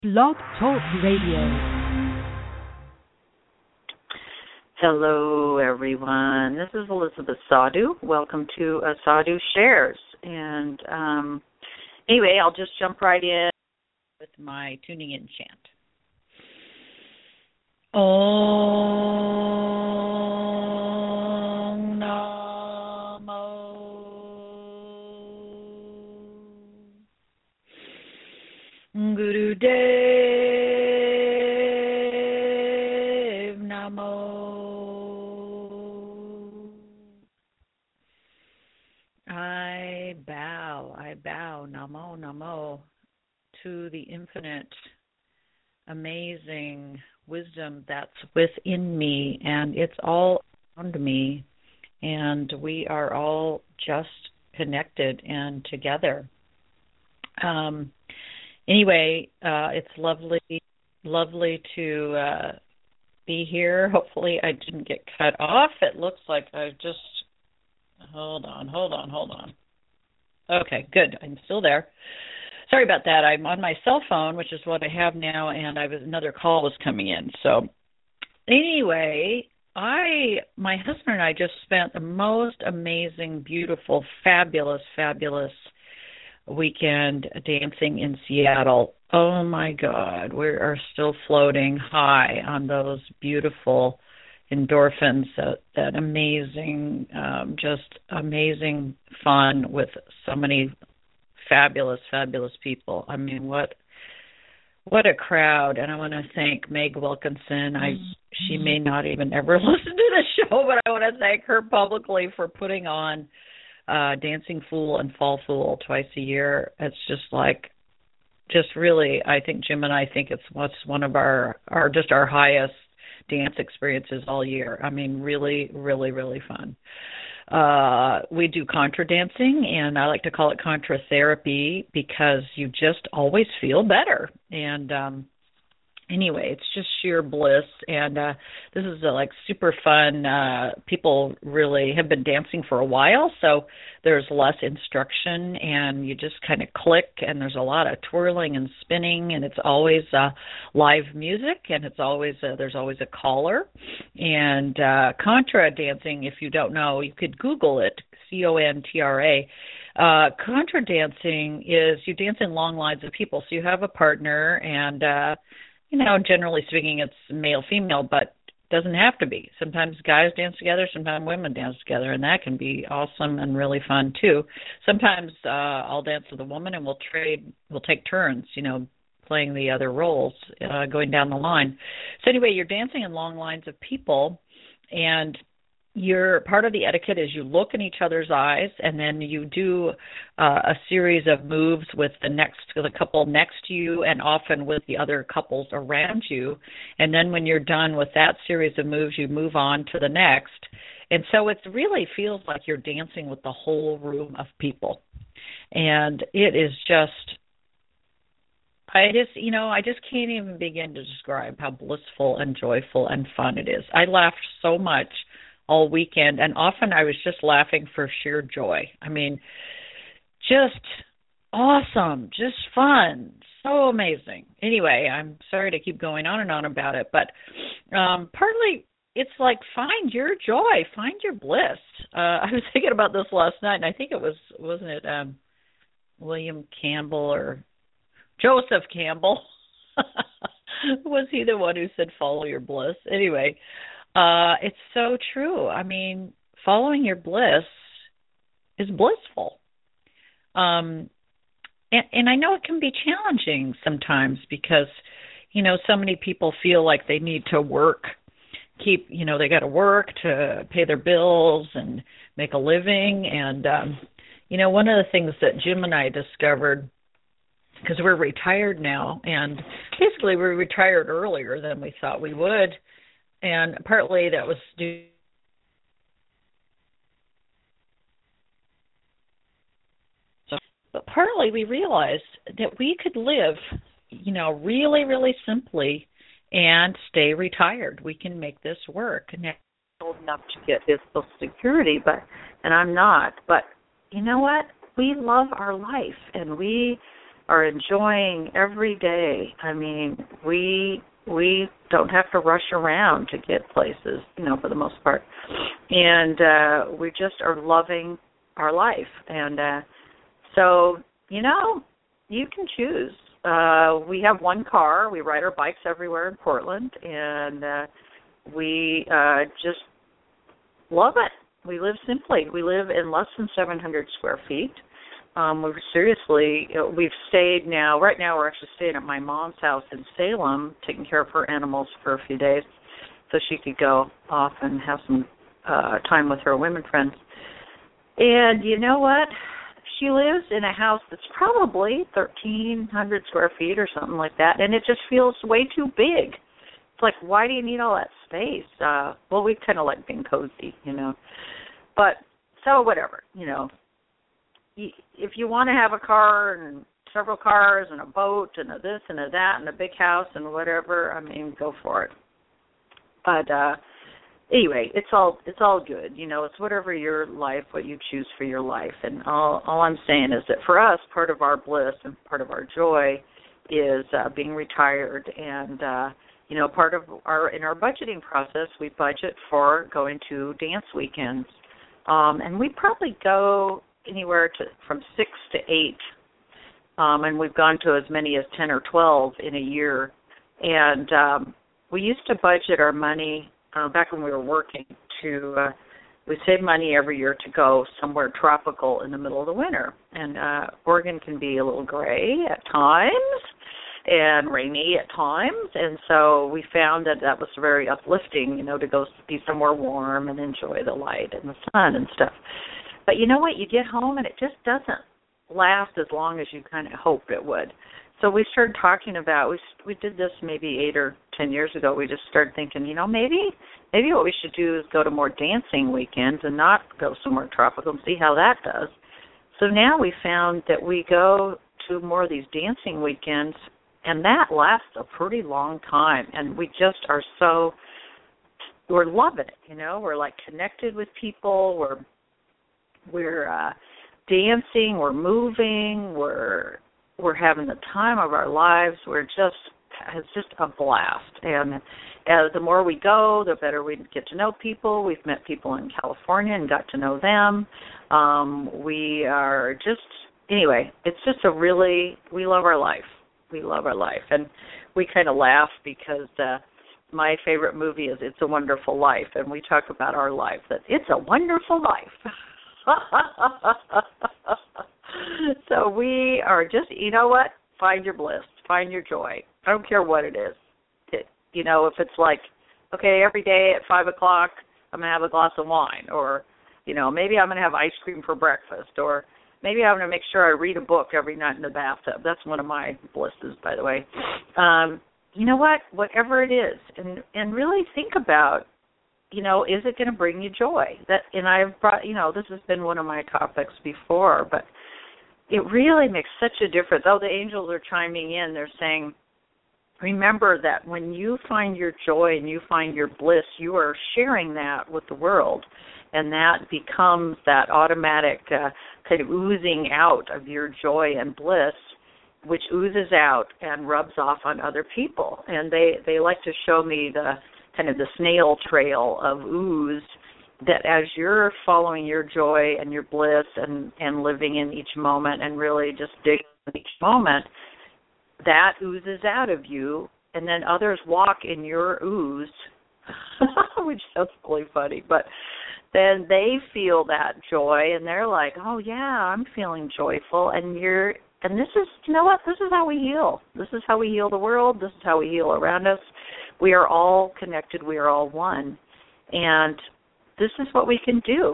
Blog Talk Radio. Hello, everyone. This is Elizabeth Sadhu. Welcome to Sadhu Shares. And anyway, I'll just jump right in with my tuning in chant. Om Namo Gurudev Namo. I bow, Namo, Namo, to the infinite, amazing wisdom that's within me, and it's all around me, and we are all just connected and together. Anyway, it's lovely to be here. Hopefully I didn't get cut off. It looks like I just, hold on. Okay, good. I'm still there. Sorry about that. I'm on my cell phone, which is what I have now, and another call was coming in. So anyway, my husband and I just spent the most amazing, beautiful, fabulous weekend dancing in Seattle. Oh my God, we are still floating high on those beautiful endorphins, that amazing, just amazing fun with so many fabulous people. I mean, what a crowd. And I want to thank Meg Wilkinson. She may not even ever listen to the show, but I want to thank her publicly for putting on Dancing Fool and Fall Fool twice a year. It's just really, I think Jim and I think it's what's one of our highest dance experiences all year. I mean, really fun. We do contra dancing, and I like to call it contra therapy because you just always feel better. And anyway, it's just sheer bliss, and this is super fun. People really have been dancing for a while, so there's less instruction, and you just kind of click, and there's a lot of twirling and spinning, and it's always live music, and it's always there's always a caller. And contra dancing, if you don't know, you could Google it, CONTRA. Contra dancing is you dance in long lines of people, so you have a partner, and generally speaking, it's male-female, but it doesn't have to be. Sometimes guys dance together, sometimes women dance together, and that can be awesome and really fun, too. Sometimes I'll dance with a woman, and we'll take turns, playing the other roles, going down the line. So anyway, you're dancing in long lines of people, and part of the etiquette is you look in each other's eyes, and then you do a series of moves with the couple next to you, and often with the other couples around you. And then when you're done with that series of moves, you move on to the next. And so it really feels like you're dancing with the whole room of people. And it is just, I just can't even begin to describe how blissful and joyful and fun it is. I laughed so much all weekend, and often I was just laughing for sheer joy. I mean, just awesome, just fun, so amazing. Anyway, I'm sorry to keep going on and on about it, but partly it's like find your joy, find your bliss. I was thinking about this last night, and I think it wasn't it William Campbell or Joseph Campbell? Was he the one who said follow your bliss? Anyway, it's so true. I mean, following your bliss is blissful. And I know it can be challenging sometimes because, so many people feel like they need to work, they got to work to pay their bills and make a living. And, one of the things that Jim and I discovered, because we're retired now, and basically we retired earlier than we thought we would. And partly that was due, but partly we realized that we could live, really, really simply and stay retired. We can make this work. And I'm old enough to get this Social Security, and I'm not. But you know what? We love our life, and we are enjoying every day. I mean, we don't have to rush around to get places, for the most part. And we just are loving our life. And so, you can choose. We have one car. We ride our bikes everywhere in Portland, and we just love it. We live simply. We live in less than 700 square feet. We've stayed now, right now we're actually staying at my mom's house in Salem, taking care of her animals for a few days so she could go off and have some time with her women friends. And you know what? She lives in a house that's probably 1,300 square feet or something like that, and it just feels way too big. It's like, why do you need all that space? Well, we kind of like being cozy, But, so whatever, If you want to have a car and several cars and a boat and a this and a that and a big house and whatever, go for it. But anyway, it's all good. It's whatever your life, what you choose for your life. And all I'm saying is that for us, part of our bliss and part of our joy is being retired. And, part of in our budgeting process, we budget for going to dance weekends. And we probably go anywhere from 6 to 8. And we've gone to as many as 10 or 12 in a year. And we used to budget our money back when we were working we save money every year to go somewhere tropical in the middle of the winter. And Oregon can be a little gray at times and rainy at times. And so we found that was very uplifting, to go be somewhere warm and enjoy the light and the sun and stuff. But you know what? You get home and it just doesn't last as long as you kind of hoped it would. So we started talking about, we did this maybe 8 or 10 years ago. We just started thinking, maybe what we should do is go to more dancing weekends and not go somewhere tropical and see how that does. So now we found that we go to more of these dancing weekends, and that lasts a pretty long time. And we just are we're loving it, We're like connected with people. We're dancing. We're moving. We're having the time of our lives. It's just a blast. And the more we go, the better we get to know people. We've met people in California and got to know them. We are anyway, it's just we love our life. We love our life. And we kind of laugh because my favorite movie is It's a Wonderful Life. And we talk about our life, that it's a wonderful life. So we are just, find your bliss, find your joy. I don't care what it is. If it's like, okay, every day at 5 o'clock, I'm going to have a glass of wine, or, maybe I'm going to have ice cream for breakfast, or maybe I'm going to make sure I read a book every night in the bathtub. That's one of my blisses, by the way. You know what? Whatever it is, and really think about, is it going to bring you joy? And I've brought, this has been one of my topics before, but it really makes such a difference. Oh, the angels are chiming in. They're saying, remember that when you find your joy and you find your bliss, you are sharing that with the world, and that becomes that automatic kind of oozing out of your joy and bliss, which oozes out and rubs off on other people. And they like to show me the kind of the snail trail of ooze, that as you're following your joy and your bliss and living in each moment and really just digging in each moment, that oozes out of you, and then others walk in your ooze, which sounds really funny, but then they feel that joy, and they're like, oh, yeah, I'm feeling joyful, and this is, this is how we heal. This is how we heal the world. This is how we heal around us. We are all connected. We are all one. And this is what we can do.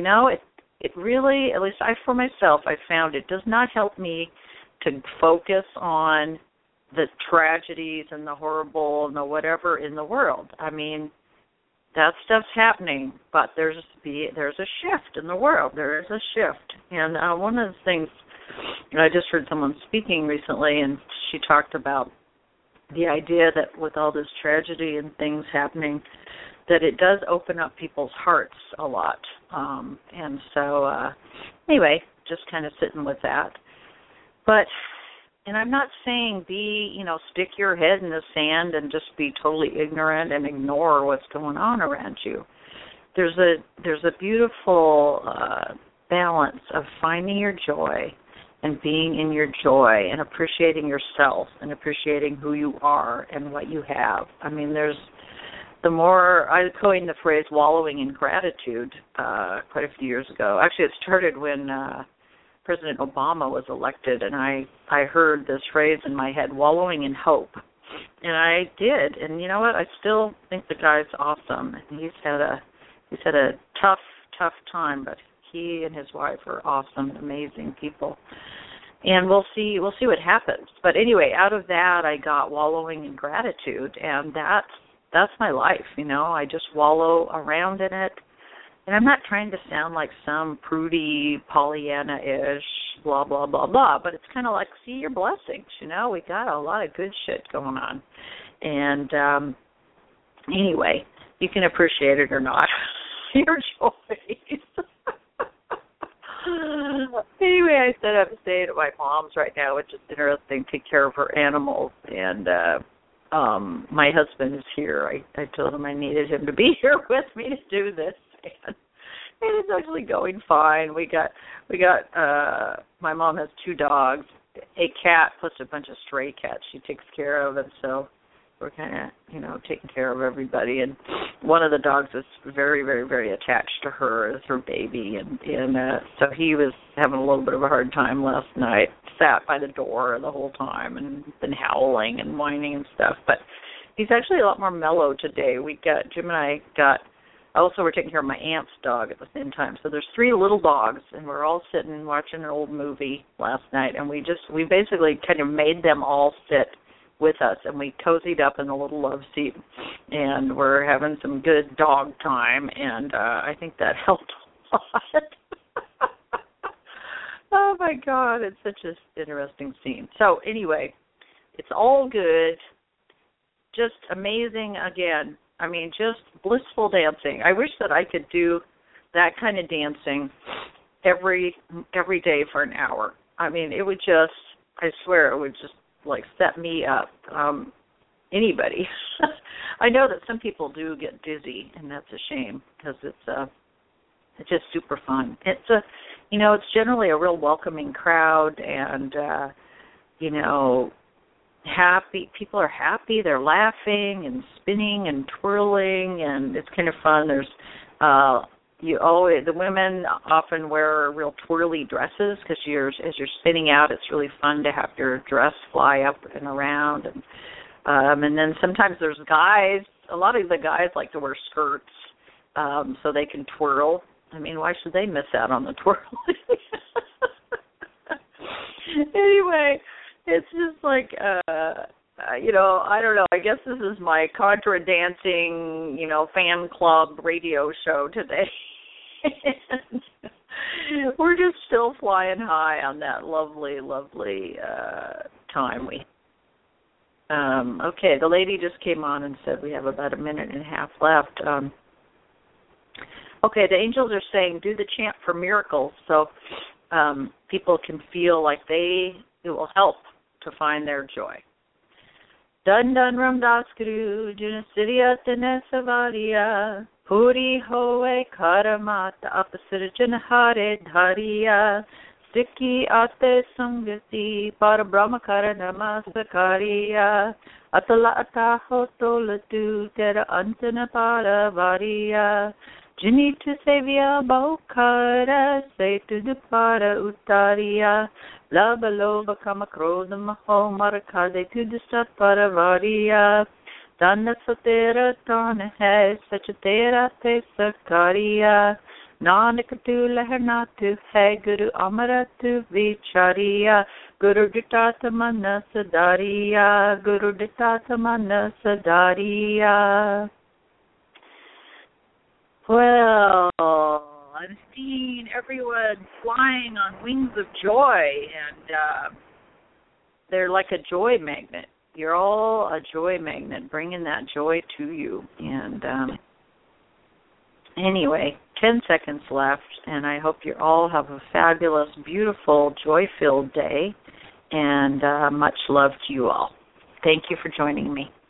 It really, at least for myself, I found it does not help me to focus on the tragedies and the horrible and the whatever in the world. That stuff's happening, but there's a shift in the world. There is a shift. And one of the things, I just heard someone speaking recently, and she talked about the idea that with all this tragedy and things happening, that it does open up people's hearts a lot. And so, anyway, just kind of sitting with that. But And I'm not saying stick your head in the sand and just be totally ignorant and ignore what's going on around you. There's a beautiful balance of finding your joy and being in your joy and appreciating yourself and appreciating who you are and what you have. I mean, I coined the phrase wallowing in gratitude quite a few years ago. Actually, it started when President Obama was elected, and I heard this phrase in my head, wallowing in hope. And I did. And you know what? I still think the guy's awesome. He's had a tough time, but he and his wife are awesome, amazing people. And we'll see what happens. But anyway, out of that I got wallowing in gratitude, and that's my life, I just wallow around in it. And I'm not trying to sound like some prudy Pollyanna-ish, blah, blah, blah, blah, but it's kind of like, see your blessings, we got a lot of good shit going on. And anyway, you can appreciate it or not, your choice. Anyway, I said I'm staying at my mom's right now, which is interesting, take care of her animals, and my husband is here. I told him I needed him to be here with me to do this, and it's actually going fine. We got my mom has 2 dogs, a cat plus a bunch of stray cats she takes care of, and so we're kind of, taking care of everybody. And one of the dogs is very, very, very attached to her as her baby, and so he was having a little bit of a hard time last night. Sat by the door the whole time and been howling and whining and stuff. But he's actually a lot more mellow today. Jim and I also we're taking care of my aunt's dog at the same time. So there's 3 little dogs, and we're all sitting watching an old movie last night, and we basically kind of made them all sit with us, and we cozied up in the little love seat, and we're having some good dog time, and I think that helped a lot. Oh, my God, it's such an interesting scene. So, anyway, it's all good, just amazing again. I mean, just blissful dancing. I wish that I could do that kind of dancing every day for an hour. I mean, it would just, I swear, it would just, set me up. Anybody. I know that some people do get dizzy, and that's a shame, because it's just super fun. It's generally a real welcoming crowd, and, happy. People are happy. They're laughing and spinning and twirling, and it's kind of fun. There's, the women often wear real twirly dresses because as you're spinning out, it's really fun to have your dress fly up and around. And then sometimes there's guys. A lot of the guys like to wear skirts so they can twirl. I mean, why should they miss out on the twirling? Anyway, it's just like, I don't know. I guess this is my contra dancing, fan club radio show today. We're just still flying high on that lovely, lovely time we. Okay, the lady just came on and said we have about a minute and a half left. Okay, the angels are saying do the chant for miracles, so people can feel like it will help to find their joy. Dun dun ram das guru junasidiya tenesavaria puri hoye karamata apasirjan hare dhariya Sikhi ate sangati para brahma karana masakariya atala ataho tolatu tera antana para variya Jini tu sevya baukara say to the para utariya Lava loba kama krodha maho marakade to the sapara variya Dana satera tana hai such a tera te sakariya Nanak tu leharna tu hai Guru amara tu vichariya Guru ditata mana sadariya Guru ditata mana sadariya Well, I'm seeing everyone flying on wings of joy, and they're like a joy magnet. You're all a joy magnet, bringing that joy to you. And anyway, 10 seconds left, and I hope you all have a fabulous, beautiful, joy-filled day. and much love to you all. Thank you for joining me.